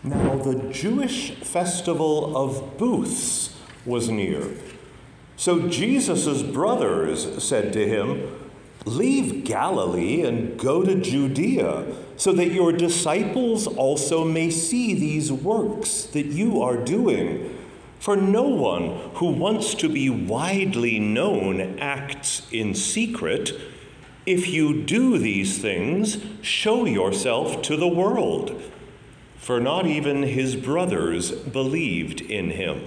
Now the Jewish festival of booths was near. So Jesus' brothers said to him, "Leave Galilee and go to Judea, so that your disciples also may see these works that you are doing. For no one who wants to be widely known acts in secret. If you do these things, show yourself to the world." For not even his brothers believed in him.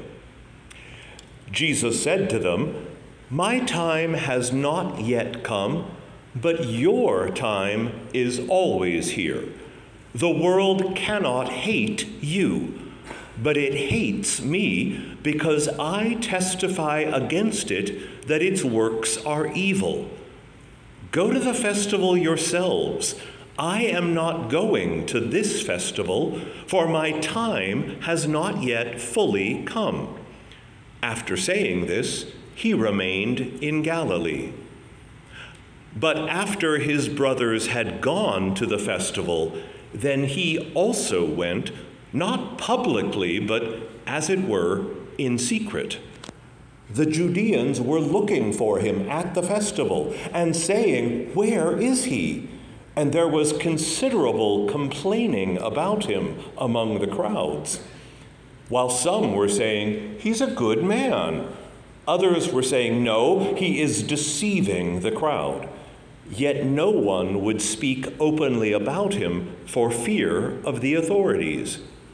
Jesus said to them, "My time has not yet come, but your time is always here. The world cannot hate you, but it hates me because I testify against it that its works are evil. Go to the festival yourselves. I am not going to this festival, for my time has not yet fully come." After saying this, he remained in Galilee. But after his brothers had gone to the festival, then he also went, not publicly, but as it were, in secret. The Judeans were looking for him at the festival and saying, "Where is he?" And there was considerable complaining about him among the crowds. While some were saying, "He's a good man," others were saying, "No, he is deceiving the crowd." Yet no one would speak openly about him for fear of the authorities.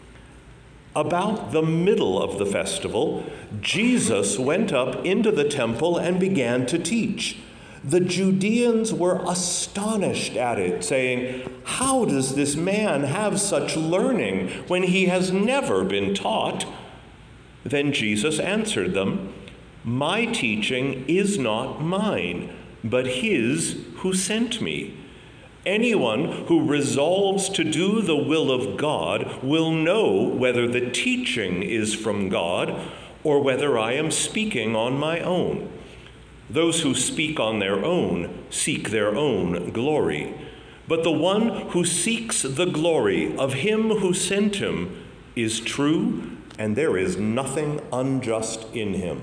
About the middle of the festival, Jesus went up into the temple and began to teach. The Judeans were astonished at it, saying, "How does this man have such learning when he has never been taught?" Then Jesus answered them, "My teaching is not mine, but his who sent me. Anyone who resolves to do the will of God will know whether the teaching is from God or whether I am speaking on my own. Those who speak on their own seek their own glory, but the one who seeks the glory of him who sent him is true, and there is nothing unjust in him."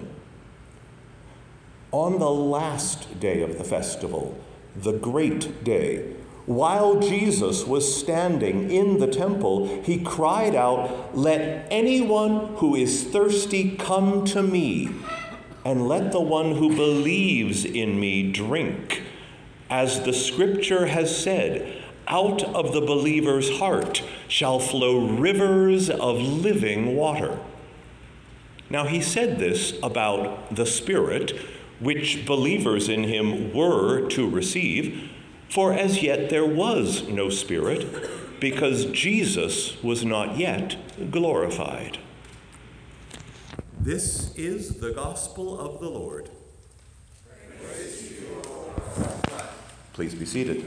On the last day of the festival, the great day, while Jesus was standing in the temple, he cried out, "Let anyone who is thirsty come to me, and let the one who believes in me drink. As the scripture has said, out of the believer's heart shall flow rivers of living water." Now he said this about the Spirit, which believers in him were to receive, for as yet there was no Spirit, because Jesus was not yet glorified. This is the gospel of the Lord. Praise to you, Lord. Please be seated.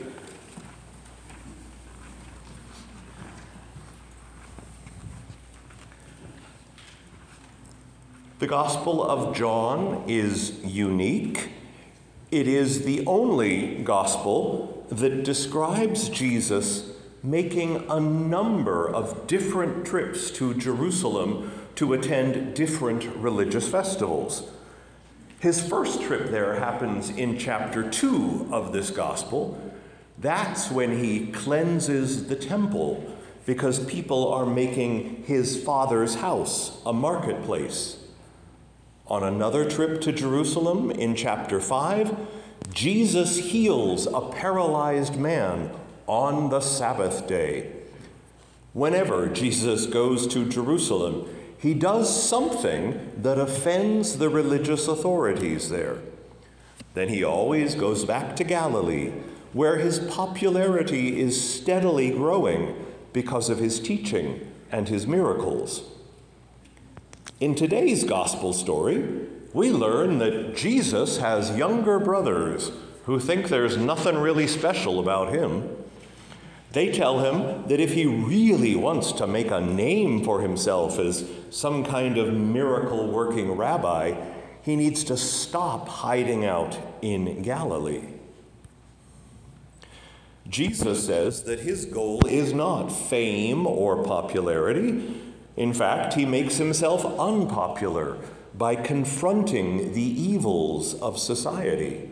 The Gospel of John is unique. It is the only gospel that describes Jesus making a number of different trips to Jerusalem to attend different religious festivals. His first trip there happens in chapter 2 of this gospel. That's when he cleanses the temple because people are making his Father's house a marketplace. On another trip to Jerusalem in chapter 5, Jesus heals a paralyzed man on the Sabbath day. Whenever Jesus goes to Jerusalem, he does something that offends the religious authorities there. Then he always goes back to Galilee, where his popularity is steadily growing because of his teaching and his miracles. In today's gospel story, we learn that Jesus has younger brothers who think there's nothing really special about him. They tell him that if he really wants to make a name for himself as some kind of miracle-working rabbi, he needs to stop hiding out in Galilee. Jesus says that his goal is not fame or popularity. In fact, he makes himself unpopular by confronting the evils of society.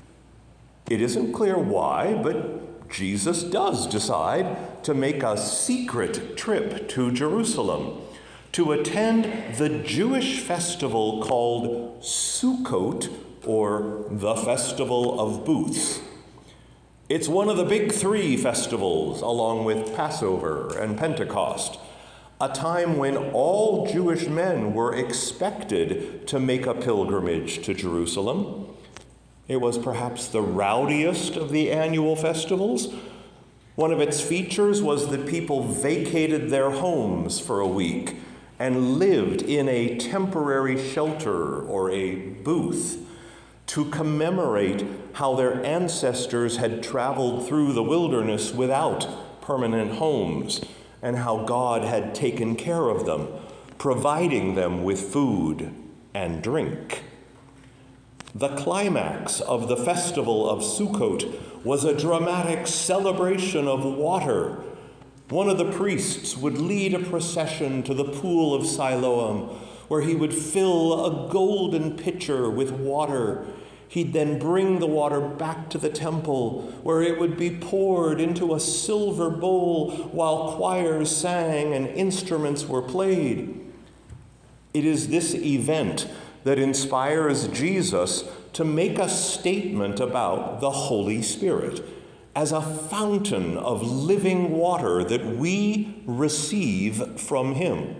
It isn't clear why, but Jesus does decide to make a secret trip to Jerusalem to attend the Jewish festival called Sukkot, or the Festival of Booths. It's one of the big three festivals, along with Passover and Pentecost, a time when all Jewish men were expected to make a pilgrimage to Jerusalem. It was perhaps the rowdiest of the annual festivals. One of its features was that people vacated their homes for a week and lived in a temporary shelter or a booth to commemorate how their ancestors had traveled through the wilderness without permanent homes, and how God had taken care of them, providing them with food and drink. The climax of the festival of Sukkot was a dramatic celebration of water. One of the priests would lead a procession to the pool of Siloam, where he would fill a golden pitcher with water. He'd then bring the water back to the temple, where it would be poured into a silver bowl while choirs sang and instruments were played. It is this event that inspires Jesus to make a statement about the Holy Spirit as a fountain of living water that we receive from him.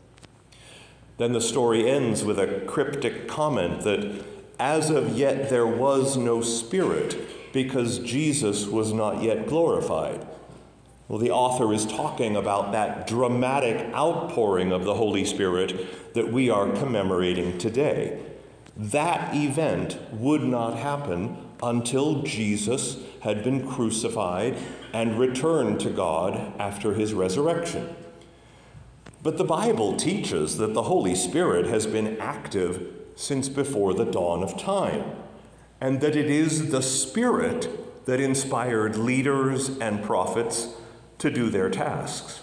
Then the story ends with a cryptic comment that as of yet there was no Spirit because Jesus was not yet glorified. Well, the author is talking about that dramatic outpouring of the Holy Spirit that we are commemorating today. That event would not happen until Jesus had been crucified and returned to God after his resurrection. But the Bible teaches that the Holy Spirit has been active since before the dawn of time, and that it is the Spirit that inspired leaders and prophets to do their tasks.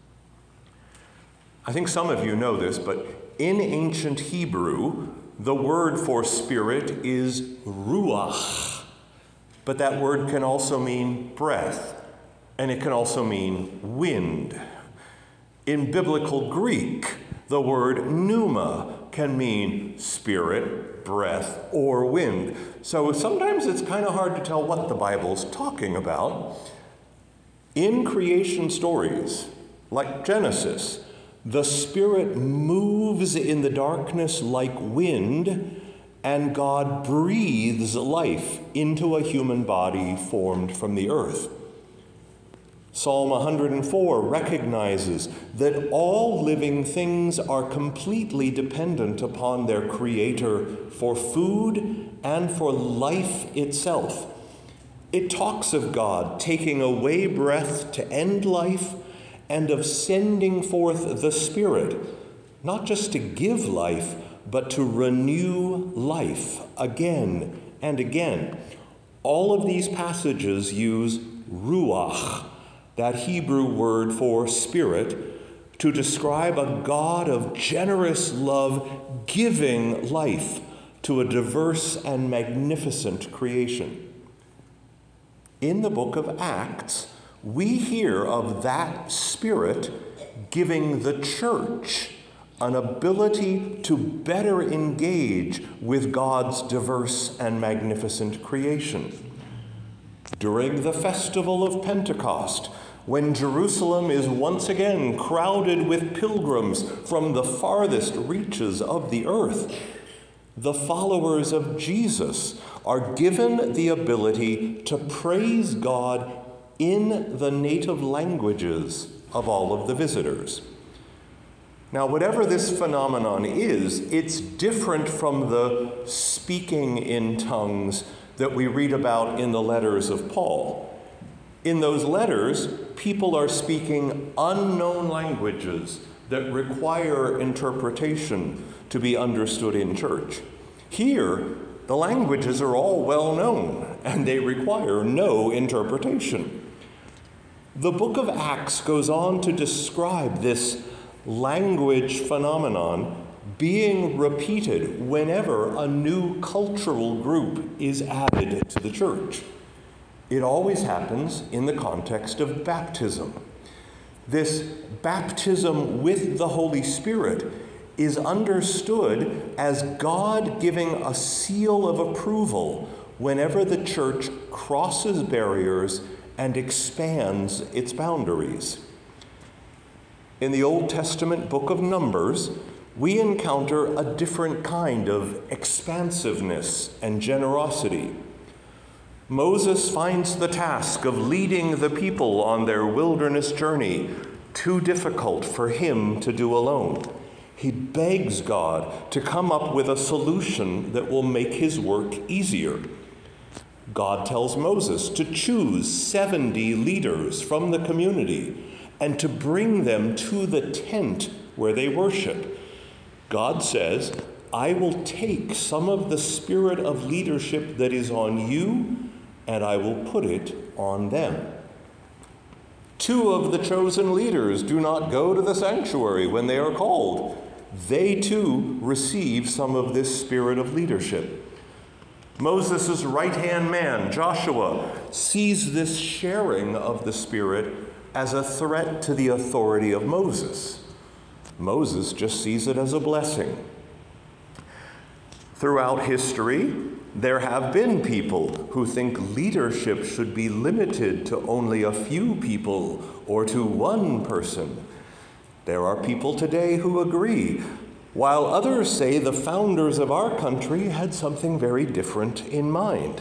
I think some of you know this, but in ancient Hebrew, the word for spirit is ruach, but that word can also mean breath, and it can also mean wind. In biblical Greek, the word pneuma can mean spirit, breath, or wind. So sometimes it's kind of hard to tell what the Bible's talking about. In creation stories, like Genesis, the Spirit moves in the darkness like wind, and God breathes life into a human body formed from the earth. Psalm 104 recognizes that all living things are completely dependent upon their Creator for food and for life itself. It talks of God taking away breath to end life and of sending forth the Spirit, not just to give life, but to renew life again and again. All of these passages use ruach, that Hebrew word for spirit, to describe a God of generous love giving life to a diverse and magnificent creation. In the book of Acts, we hear of that Spirit giving the church an ability to better engage with God's diverse and magnificent creation. During the festival of Pentecost, when Jerusalem is once again crowded with pilgrims from the farthest reaches of the earth, the followers of Jesus are given the ability to praise God in the native languages of all of the visitors. Now, whatever this phenomenon is, it's different from the speaking in tongues that we read about in the letters of Paul. In those letters, people are speaking unknown languages that require interpretation to be understood in church. Here, the languages are all well known, and they require no interpretation. The book of Acts goes on to describe this language phenomenon being repeated whenever a new cultural group is added to the church. It always happens in the context of baptism. This baptism with the Holy Spirit is understood as God giving a seal of approval whenever the church crosses barriers and expands its boundaries. In the Old Testament book of Numbers, we encounter a different kind of expansiveness and generosity. Moses finds the task of leading the people on their wilderness journey too difficult for him to do alone. He begs God to come up with a solution that will make his work easier. God tells Moses to choose 70 leaders from the community and to bring them to the tent where they worship. God says, I will take some of the spirit of leadership that is on you and I will put it on them. 2 of the chosen leaders do not go to the sanctuary when they are called. They too receive some of this spirit of leadership. Moses' right-hand man, Joshua, sees this sharing of the Spirit as a threat to the authority of Moses. Moses just sees it as a blessing. Throughout history, there have been people who think leadership should be limited to only a few people or to one person. There are people today who agree, while others say the founders of our country had something very different in mind.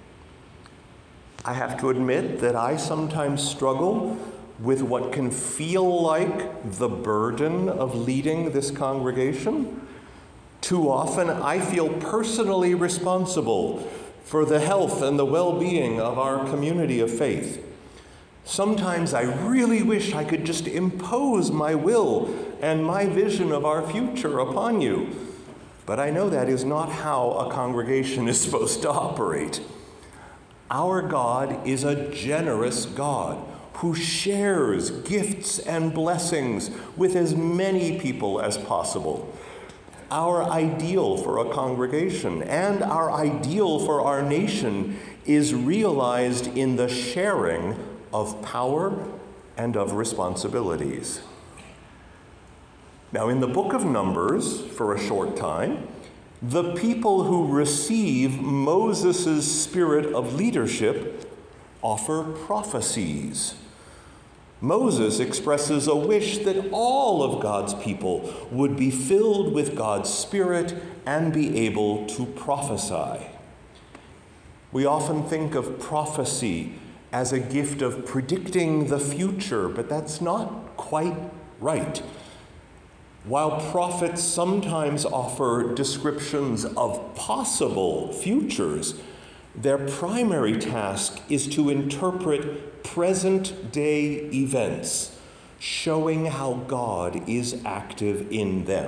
I have to admit that I sometimes struggle with what can feel like the burden of leading this congregation. Too often, I feel personally responsible for the health and the well-being of our community of faith. Sometimes I really wish I could just impose my will and my vision of our future upon you. But I know that is not how a congregation is supposed to operate. Our God is a generous God who shares gifts and blessings with as many people as possible. Our ideal for a congregation and our ideal for our nation is realized in the sharing of power and of responsibilities. Now, in the book of Numbers, for a short time, the people who receive Moses' spirit of leadership offer prophecies. Moses expresses a wish that all of God's people would be filled with God's Spirit and be able to prophesy. We often think of prophecy as a gift of predicting the future, but that's not quite right. While prophets sometimes offer descriptions of possible futures, their primary task is to interpret present-day events, showing how God is active in them.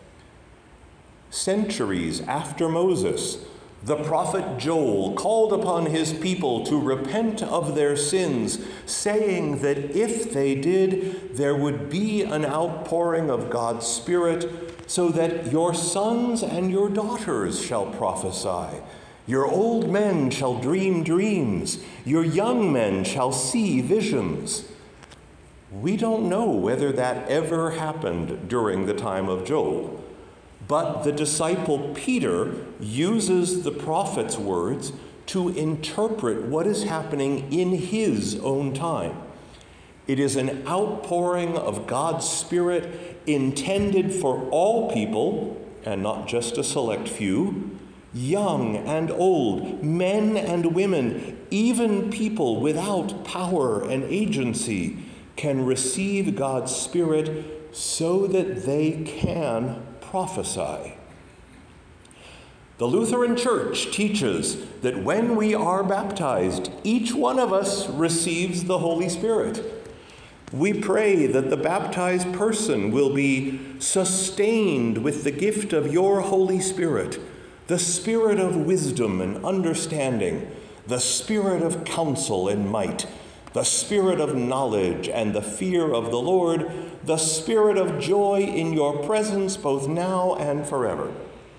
Centuries after Moses, the prophet Joel called upon his people to repent of their sins, saying that if they did, there would be an outpouring of God's Spirit, so that your sons and your daughters shall prophesy. Your old men shall dream dreams. Your young men shall see visions. We don't know whether that ever happened during the time of Joel, but the disciple Peter uses the prophet's words to interpret what is happening in his own time. It is an outpouring of God's Spirit intended for all people, and not just a select few, young and old, men and women, even people without power and agency can receive God's Spirit so that they can prophesy. The Lutheran Church teaches that when we are baptized, each one of us receives the Holy Spirit. We pray that the baptized person will be sustained with the gift of your Holy Spirit, the spirit of wisdom and understanding, the spirit of counsel and might, the spirit of knowledge and the fear of the Lord, the spirit of joy in your presence both now and forever.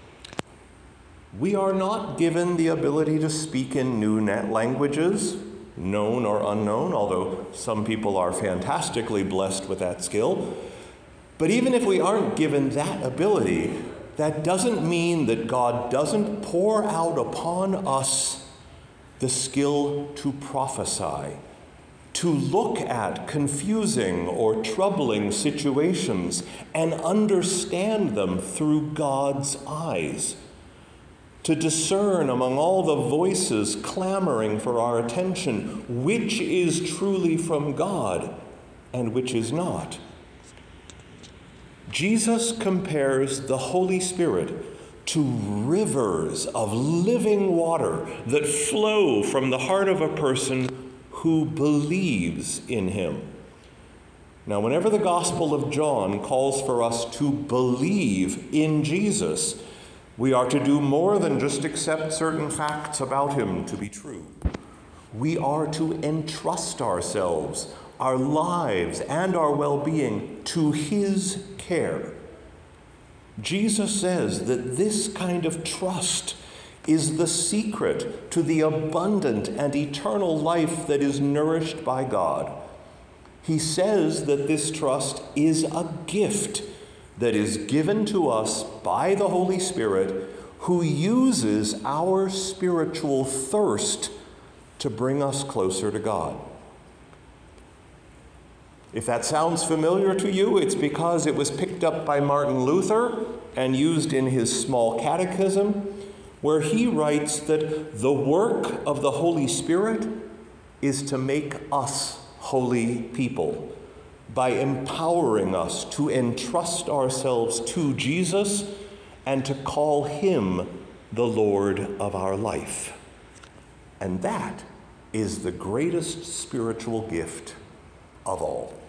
We are not given the ability to speak in new languages, known or unknown, although some people are fantastically blessed with that skill. But even if we aren't given that ability, that doesn't mean that God doesn't pour out upon us the skill to prophesy, to look at confusing or troubling situations and understand them through God's eyes, to discern among all the voices clamoring for our attention which is truly from God and which is not. Jesus compares the Holy Spirit to rivers of living water that flow from the heart of a person who believes in him. Now, whenever the Gospel of John calls for us to believe in Jesus, we are to do more than just accept certain facts about him to be true. We are to entrust ourselves, our lives, and our well-being to his care. Jesus says that this kind of trust is the secret to the abundant and eternal life that is nourished by God. He says that this trust is a gift that is given to us by the Holy Spirit, who uses our spiritual thirst to bring us closer to God. If that sounds familiar to you, it's because it was picked up by Martin Luther and used in his small catechism, where he writes that the work of the Holy Spirit is to make us holy people by empowering us to entrust ourselves to Jesus and to call him the Lord of our life. And that is the greatest spiritual gift of all.